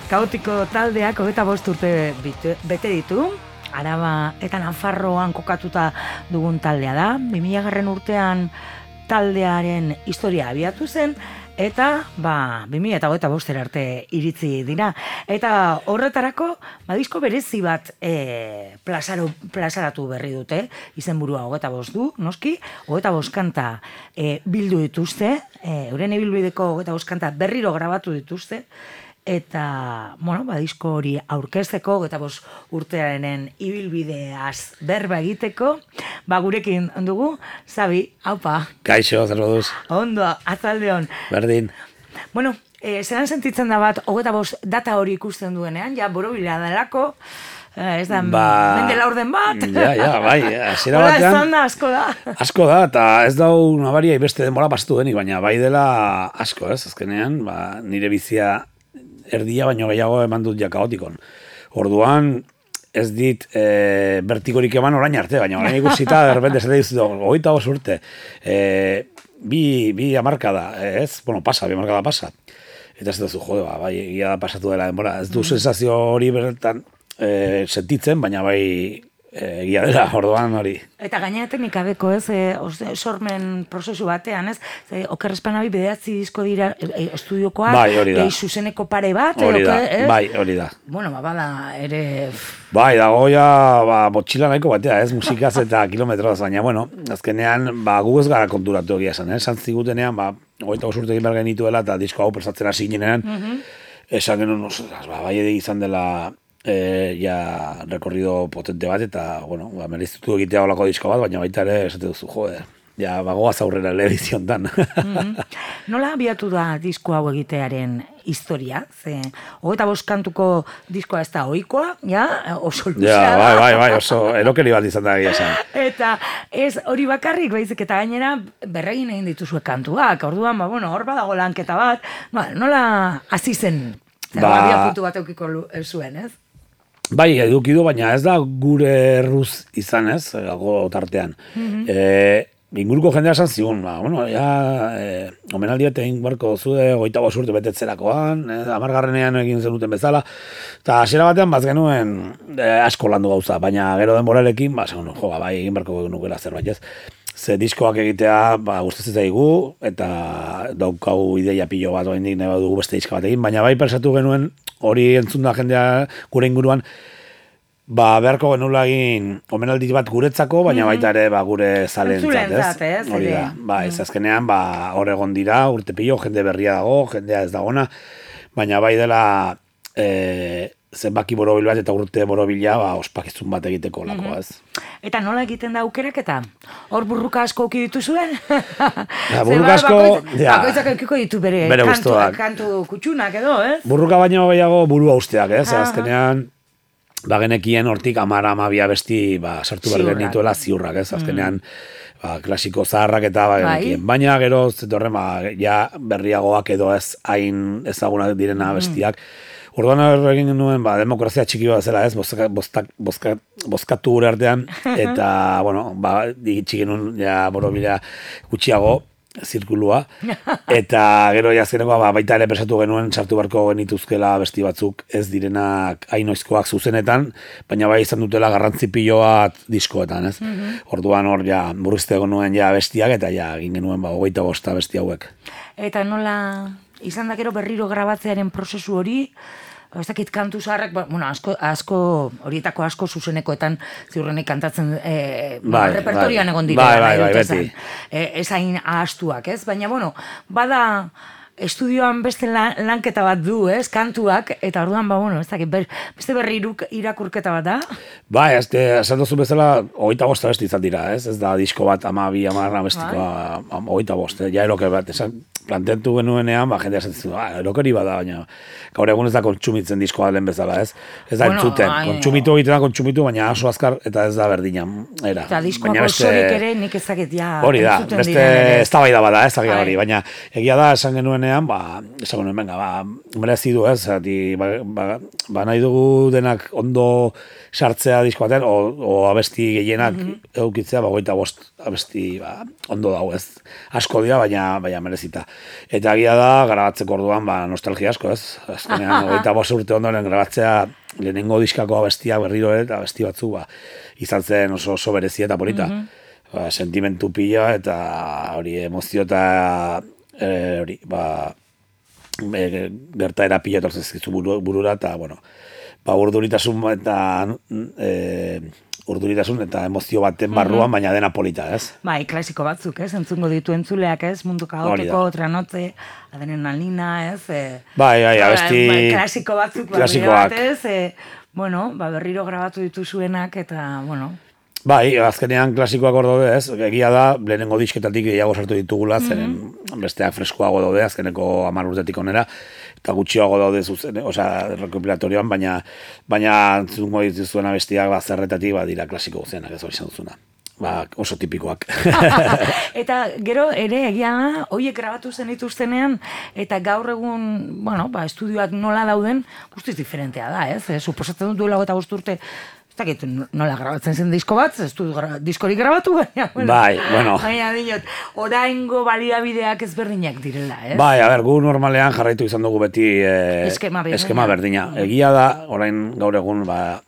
Kaotiko taldeak 25 urte bete ditu. Araba eta Nafarroan kokatuta dugun taldea da. 2000 urtean taldearen historia abiatu zen, eta 2025 arte iritzi dira. Eta horretarako, disko berezi bat plazaratu berri dute, izenburua 25 du, noski, 25 kanta bildu dituzte, euren ibilbideko 25 kanta berriro grabatu dituzte, eta, disko hori aurkezteko, 25 urtearen ibilbideaz berba egiteko, gurekin dugu, Xabi, haupa. Kaixo, zer moduz? Ondo, atzaldeon. Berdin. Zeran sentitzen da bat, 25 data hori ikusten duenean, ja, borobila delako, ez da, mendela orden bat. Ja, bai, hasiera batean. Hola, esan da, asko da. Asko da, eta ez dau nabaria beste denbora pasatu denik, baina bai dela asko, ez, azkenean, nire bizia erdia baino gehiago eman dut ja kaotikon. Orduan, ez dit bertikorik eman orain arte, baina orain ikusita, derbente, zete dizut, 25 urte, bi hamarkada, ez? Bi hamarkada pasa. Eta ez duzu, bai, egia da pasatu dela denbora. Ez du sensazio hori bertan sentitzen, baina bai egia dela, orduan hori. Eta gainera teknikabeko, ez, sormen prozesu batean, ez, oker espanabi bederatzi disko dira estudiokoak, bai, hori da. Zuzeneko pare bat, hori da, bai, hori da. Bada, ere... Bai, dago ja, motxila nahiko batea, ez, musikaz eta kilometroaz, baina, azkenean, gu ez gara konturatu egia esan, esan zigutenean, 25 urte egin behar genituela, eta disko hau prestatzen hasi ginean, esan genuen, bai, izan dela... rekorrido potente bat, eta, merezitu egitea olako disko bat, baina baita ere, esate duzu, bagoaz aurrera elebiziontan. Nola abiatu da disko hau egitearen historia? 25 kantuko diskoa ez da ohikoa, oso luzea da. Bai, oso erokeri bat izan da egia esan. Eta ez hori bakarrik, baizik eta gainera berregin egin dituzue kantuak, orduan, hor badago lanketa bat, nola hasi zen? Abiapuntu bat eukiko zuen, ez? Bai, eduki du, baina ez da gure erruz izan, ez, tartean. Inguruko jendea esan zigun, omenaldi bat egin barko zude 25 urte betetzerakoan, 10. egin zenuten bezala, eta hasiera batean genuen asko landu gauza, baina gero denborarekin, bai, egin barko nukela zerbait, ez. Ze diskoak egitea, gustatzen zaigu, eta daukau ideia pilo bat oraindik nahi badugu beste diska bat egin, baina bai pensatu genuen hori entzun da jendea gure inguruan, beharko genuela egin omenaldi bat guretzako, baina baita ere gure zalentzat, ez? Hori da, ez azkenean, hor egon dira, urte pilo, jende berria dago, jendea ez dagona, baina bai dela zenbaki borobil bat eta urte borobila ospakizun bat egiteko lakoa, ez? Eta nola egiten da aukeraketa? Hor burruka asko uki dituzuen? Burruka asko... Bakoitzak eukiko ditu bere kantu kutxunak edo, ez? Burruka baino gehiago burua usteak, ez? Azkenean, genekien hortik 10-12 abesti sartu behar genituela ziurrak, ez? Azkenean, klasiko zaharrak eta genekien. Baina gero, zetorren, berriagoak edo ez hain ezagunak direna abestiak. Orduan egin nuen, demokrazia txiki bat zela, ez, bozkatu gure artean, eta, txiki nuen, borobila gutxiago, zirkulua, eta gero jazkeneko, baita ere presatu genuen, sartu barko genituzkela besti batzuk, ez direnak hainoizkoak zuzenetan, baina bai izan dutela garrantzi pilo bat diskoetan, ez. Orduan hor, murrizteko nuen bestiak, eta egin genuen, 25 besti hauek. Eta nola, izan da gero berriro grabatzearen prozesu hori, ez dakit kantu zaharrak, asko, horietako asko zuzenekoetan ziurrenek kantatzen repertorian egon dira. Bai, beti. Ez hain ahaztuak, ez? Baina, bada estudioan beste lanketa bat du, ez? Kantuak, eta orduan, ez dakit, beste berriruk irakurketa bat da? Bai, esan duzu bezala, 25 abesti izan dira, ez? Ez da disko bat 12 abestikoa, 25, eroke bat, esan planteatu genuenean, jendea esatzen erokeri bada, baina gaur egun ez da kontsumitzen diskoa lehen bezala, ez? Ez da entzuten, kontsumitu egiten da kontsumitu, baina aso azkar eta ez da berdina. Eta diskoako osorik ere nik ezakit hori da, beste ez da bai da bada, ez da hori, baina egia da esan genuenean, esan genuen, merezi du, ez? Nahi dugu denak ondo sartzea disko batean, o abesti gehienak eukitzea, 25 abesti ondo dago, ez? Asko dira, baina merezita. Eta agia da, grabatzeko orduan, nostalgia asko, ez? Azkenean, 25 urte ondoren grabatzea lehenengo diskako abestia berriro eta abesti batzu, izan zen oso berezia eta polita. Sentimentu pila eta hori emozio eta hori, gertaera pila etortzen zizkizu burura eta, bueno, urduritasun eta emozio baten barruan, baina dena polita, ez? Bai, klasiko batzuk, ez? Entzungo ditu entzuleak, ez? Mundu kaoteko, Tranotze, Adrenalina, ez? Bai, abesti... Klasiko batzuk, klasikoak. Bueno, berriro grabatu dituzuenak, eta, bueno... Bai, azkenean klasikoak hor daude, ez? Egia da, lehenengo disketatik gehiago sartu ditugula, zeren besteak freskoago daude, azkeneko 10 urtetik onera, eta gutxiago daude zuzen, rekopilatorioan, baina zungo dituzuen abestiak zerretatik dira klasiko guzenak, ez hori izan duzuna. Oso tipikoak. Eta gero ere egia da, horiek grabatu zen dituztenean, eta gaur egun, bueno, estudioak nola dauden, guztiz diferentea da, ez? Suposatzen dut duela 25 urte, ez dakit nola grabatzen zen disko bat, ez du diskorik grabatu, baina, bueno. Baina dinot, oraingo baliabideak ezberdinak direla, ez? Bai, gu normalean jarraitu izan dugu beti eskema berdina. Egia da, orain gaur egun,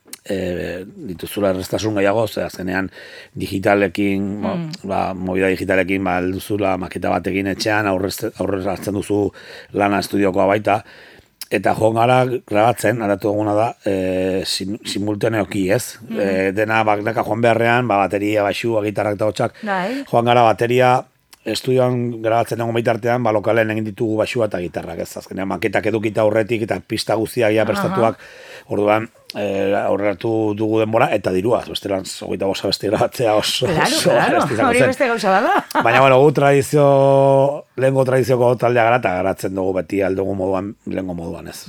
dituzula errestasun gehiago, azkenean digitalekin, movida digitalekin, duzula maketa batekin etxean, aurrez hartzen duzu lana estudiokoa baita, eta joan gara grabatzen, aratu duguna da, simultaneoki, ez? Dena baknaka joan beharrean, bateria, baixua, gitarrak eta hotxak, joan gara bateria, estudioan grabatzen egon baitartean, lokalen egin ditugu baixua eta gitarrak, ez? Azkenean maketak edukita aurretik eta pista guztiak prestatuak, orduan, aurreratu dugu denbora, eta dirua, bestelan, 25 beste grabatzea oso hori beste gauza bada. Baina, bueno, lehengo tradizioko taldea gara, eta garatzen dugu beti aldugu moduan, lehengo moduan, ez.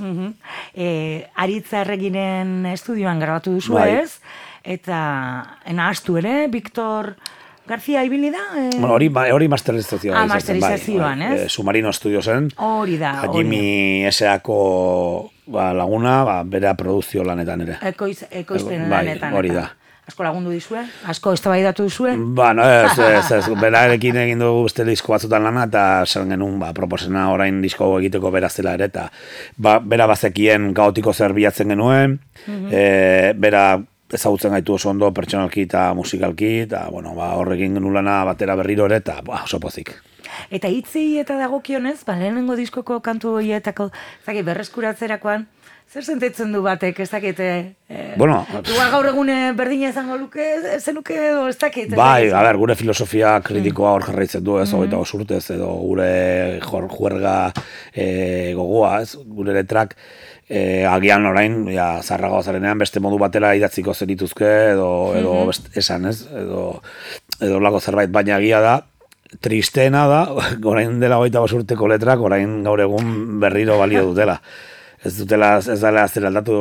Aritza Erreginen estudioan grabatu duzu, ez? Eta, astu ere, Victor García ibili da? Hori masterizazioa. Masterizazioan, ez? Submarino Studiosen. Hori da. Jimmy S.A.ko laguna, bera produzio lanetan ere. Ekoizpen lanetan. Hori da. Asko lagundu dizue? Asko eztabaidatu duzue? Ez. Berarekin egin dugu beste disko batzutan lana, eta zer genuen proposena orain disko egiteko bera zela ere, eta bera bazekien kaotiko zer bilatzen genuen, bera ezagutzen gaitu oso ondo pertsonalki eta musikalki, eta horrekin genuen lana batera berriro ere, eta oso pozik. Eta hitzei eta dagokionez, lehenengo diskoko kantu horietako, berreskuratzerakoan, zer sentitzen du batek, ez dakit? Gaur egune berdina izango luke, zenuke edo, ez dakit? Bai, gure filosofia kritikoa hor jarraitzen du, ez, 25 urtez, edo gure juerga gogoa, ez, gure letrak, agian orain, zarragoa zarenean, beste modu batera idatziko zenituzke, edo esan, ez, edo lako zerbait, baina agia da, tristeena da, orain dela 25 urteko letrak, orain gaur egun berriro balio dutela. Ez dela zer aldatu,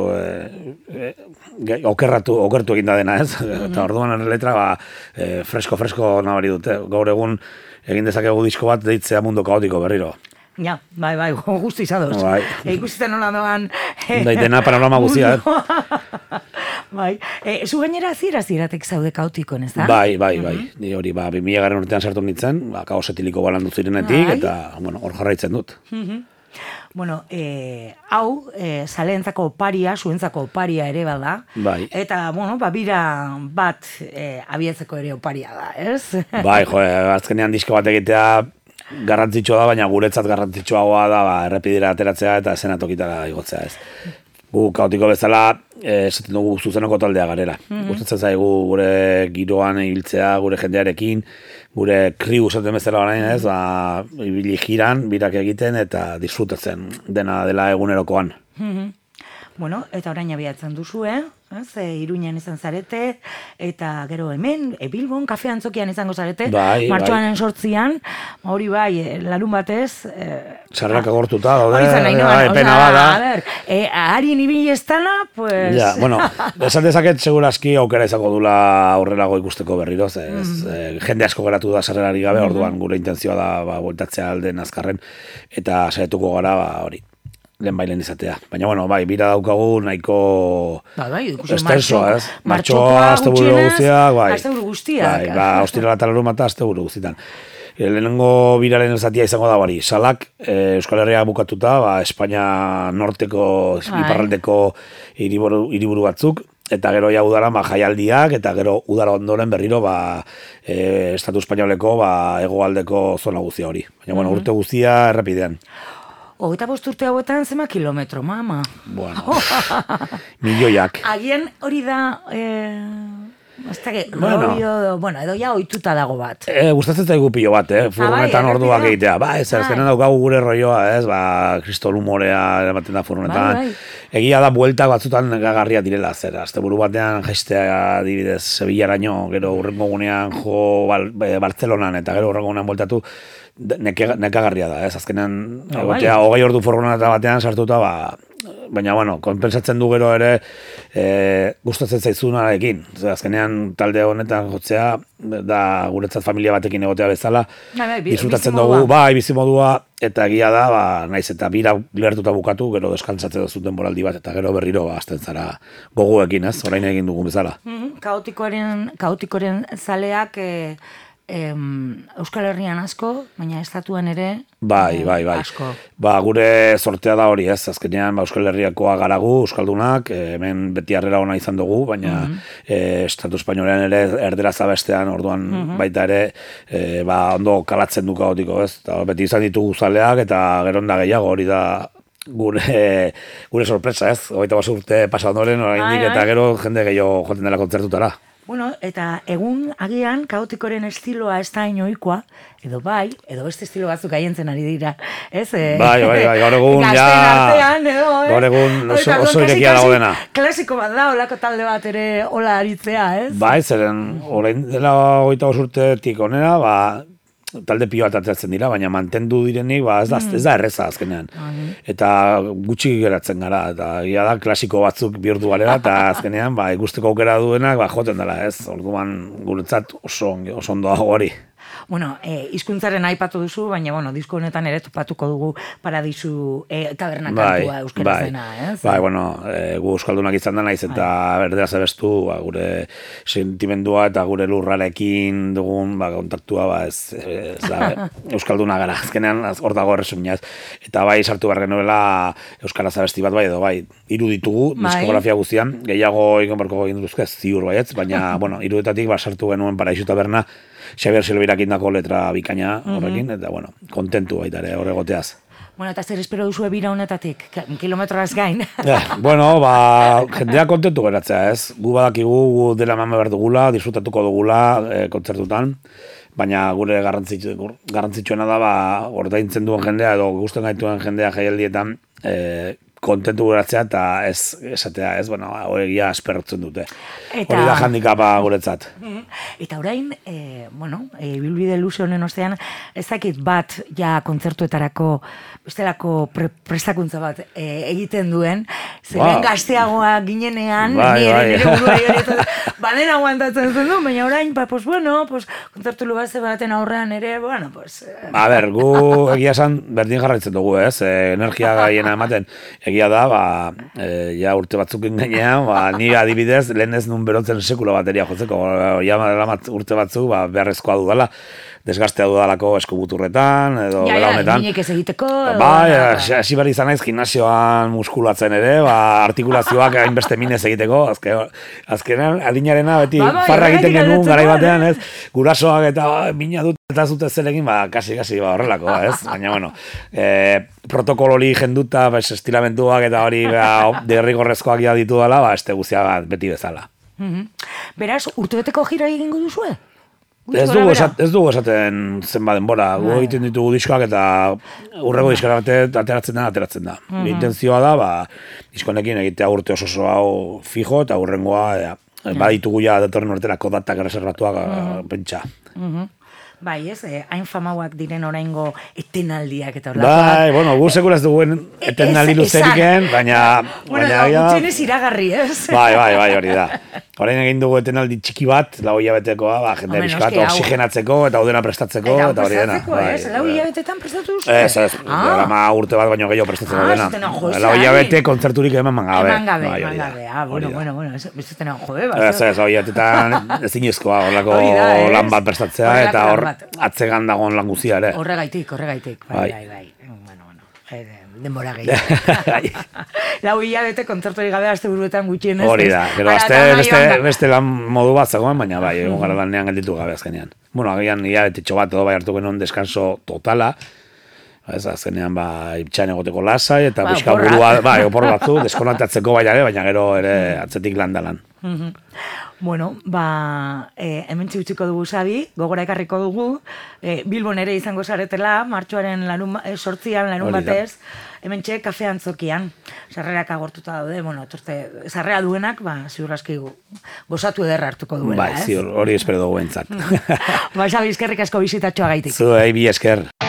okertu egin da dena, ez? Eta orduan letra, fresko nabari dute. Gaur egun egin dezakegu disko bat deitzea Mundo Kaotiko berriro. Ja, bai, guzti izadoz. Ikusiten nola doan... Daitena panorama guztia, Bai, zu gainera ziratek zaude kaotikoen, ez da? Bai. Ni hori, 2000 urtean sartu nintzen, kaos etiliko balandu zirenetik, eta hor jarraitzen dut. Bueno, hau, zaleentzako oparia, zuentzako oparia ere bada. Bai. Eta, bira bat abiatzeko ere oparia da, ez? Bai, azkenean disko bat egitea garrantzitsua da, baina guretzat garrantzitsuagoa da errepidera ateratzea eta esenatokitara igotzea, ez. Gu kaotiko bezala, esaten dugu zuzenoko taldea garela. Gustatzen zaigu gure giroan ibiltzea, gure jendearekin, gure kriu esaten bezala orain, ez, ibili jiran, birak egiten eta disfrutatzen dena dela egunerokoan. Bueno, eta orain abiatzen duzu, Iruñan izan zarete, eta gero hemen, Bilbon, kafe antzokian izango zarete, martxoaren 8an, hori bai, larun batez... Sarrak agortuta, epena bada. Harien ibili estana, pues... Ja, esan dezaket segurazki aukera izango dula aurrerago ikusteko berriro, jende asko geratu da sarrerari gabe, orduan gure intentzioa da bueltatzea alden azkarren, eta saietuko gara hori. Lehen izatea. Baina, bai, bira daukagu nahiko estenso, ez? Martxoa, asteburu guztiak, Asteburu guztiak. Bai, ostirala eta larumata asteburu guztietan. lehenengo biraren zatia izango da bari. Salak, Euskal Herria bukatuta, Espainia norteko, iparraldeko hiriburu batzuk, eta gero ja udaran jaialdiak, eta gero udara ondoren berriro Estatu Espainoleko hegoaldeko zona guztia hori. Baina, urte guztia errepidean. 25 urte hauetan zema kilometro, mama. Bueno, milioiak. Agian hori da... edo ja ohituta dago bat. Gustatzen zaigu pilo bat, furgonetan orduak egitea. Azkenean daukagu gure rolloa, kristol humorea ematen da furgonetan. Egia da bueltak batzutan gagarria direla, asteburu batean jaistea adibidez Sevillaraino, gero urrengo gunean jo Bartzelonan, eta gero urrengo gunean bueltatu, nekagarria da, azkenean egotea 20 ordu furgoneta batean sartuta, baina, konpensatzen du gero ere gustatzen zaizunarekin. Azkenean talde honetan jotzea, da guretzat familia batekin egotea bezala, disfrutatzen dugu, bizimodua, eta egia da, naiz eta bira lertuta bukatu, gero deskantzatzen duzut denboraldi bat, eta gero berriro azten zara goguekin, orain egin dugun bezala. Kaotikoren zaleak Euskal Herrian asko, baina estatuan ere asko. Gure sortea da hori, azkenean Euskal Herriakoa garagu, Euskaldunak, hemen beti harrera ona izan dugu, baina Estatu Espainolean ere erdera zabestean, orduan baita ere, ondo kalatzen du kaotiko, beti izan ditugu zaleak, eta gero onda gehiago hori da gure sorpresa, 25 urte pasa ondoren, oraindik eta gero jende gehiago joaten dela kontzertutara. Eta egun agian kaotikoren estiloa ez da inoikoa, edo beste estilo batzuk aientzen ari dira, ez? Gaur egun gaur egun oso irekia dago dena. Klasiko bat da, olako talde bat ere hola aritzea, ez? Zeren, orain dela 25 urtetik onera, talde pio bat ateratzen dira, baina mantendu direnik, ez da erreza azkenean. Eta gutxi geratzen gara, eta ia da klasiko batzuk bihurtu garela, eta azkenean, ikusteko aukera duenak, joten dela, ez? Orduan guretzat oso ondo dago hori. Hizkuntzaren aipatu duzu, baina, disko honetan ere topatuko dugu Paradisu taberna kantua euskera zena, ez? Gu euskaldunak izan da naiz, eta berdera zebestu, gure sentimendua eta gure lurrarekin dugun kontaktua, euskalduna gara, azkenean hor dago erresumina, ez? Eta sartu behar genuela euskara zabesti bat, edo iruditugu, diskografia guztian, gehiago egin barko egin duzke, ziur baietz, baina, irudetatik sartu genuen Paradisu taberna, Xabier Silveirakin dako letra bikaina horrekin, eta, kontentu baita ere horregoteaz. Eta zer espero duzu bira honetatik, kilometroaz gain? Jendea kontentu geratzea, ez? Gu badakigu, gu dela eman behar dugula, disfrutatuko dugula kontzertutan, baina gure garrantzitsuena da, ordaintzen duen jendea, edo gusten gaituen jendea jaialdietan, kontentu geratzea eta ez esatea, hori asperrotzen dute. Hori da handikapa guretzat. Eta orain, ibilbide luze honen ostean, ez dakit bat ja kontzertuetarako bestelako prestakuntza bat egiten duen, zeren gazteagoa ginenean, nire buruari hori baden aguantatzen zen du, baina orain, kontzertu lugaze baten aurrean ere, gu egia esan berdin jarraitzen dugu, ez? Energia gaiena ematen. Egia da, ja urte batzukin gainean, ni adibidez, lehen ez nun berotzen sekulo bateria jotzeko, urte batzuk beharrezkoa dudala, desgastea dudalako eskubuturretan, edo bela honetan. Minek ez egiteko. Hasi behar izan naiz gimnasioan muskulatzen ere, artikulazioak hainbeste minez egiteko, azkenean adinarena beti farra egiten genuen garai batean, ez? Gurasoak eta mina dut eta zute zerekin, kasi horrelako, ez? Baina, protokololi jenduta, estilamentuak eta hori derrigorrezkoak ja ditu dela, este guztia beti bezala. Beraz, urtebeteko jira egingo duzue? Ez dugu esaten zenba denbora. Gu egiten ditugu diskoak eta urrego diskara ateratzen da. Intenzioa da, diskonekin egitea urte oso hau fijo eta urrengoa baditugu ja datorren urterako datak reservatuak pentsa. Bai, ez, hain famauak diren oraingo etenaldiak eta horrela. Gu sekula ez duguen etenaldi luzeriken, baina... Gutxenez iragarri, ez? Bai, hori da. Orain egin dugu etenaldi txiki bat, 4 hilabetekoa, jende bizkat oxigenatzeko eta odena prestatzeko, eta hori dena. Eta 4 hilabetetan prestatu uste? Ez, drama urte bat baino gehiago prestatzen odena. 4 hilabete kontzerturik eman gabe. Eman gabe, bueno, ez zuten jode, bat. Ez, 4 hilabetetan ezinezkoa, horrelako lan bat prestatzea, eta hor atzegan dagoen lan guzia ere. Horregaitik, bai. Denbora gehiago. 4 hilabete kontzerturik gabe aste buruetan gutxienez. Hori da, gero beste lan modu bat zagoen, baina bai, egon gara lanean gelditu gabe azkenean. Bueno, agian hilabete txobat edo bai hartuko non deskanso totala, ez azkenean itxan egoteko lasai, eta bizka burua, opor batzu, deskonatatzeko bai ere, baina gero ere atzetik landalan. Bueno, hemen txutziko dugu Xabi, gogora ekarriko dugu, Bilbon ere izango zaretela, martxoaren 8an larun batez, hemen txe kafe antzokian, sarrerak agortuta daude, bueno, sarrera duenak, ziur aski gozatu ederra hartuko duela, ez? Bai, ziur, hori espero dugu entzat. Xabi, eskerrik asko bizitatxoa gaitik. Zuei, bi esker.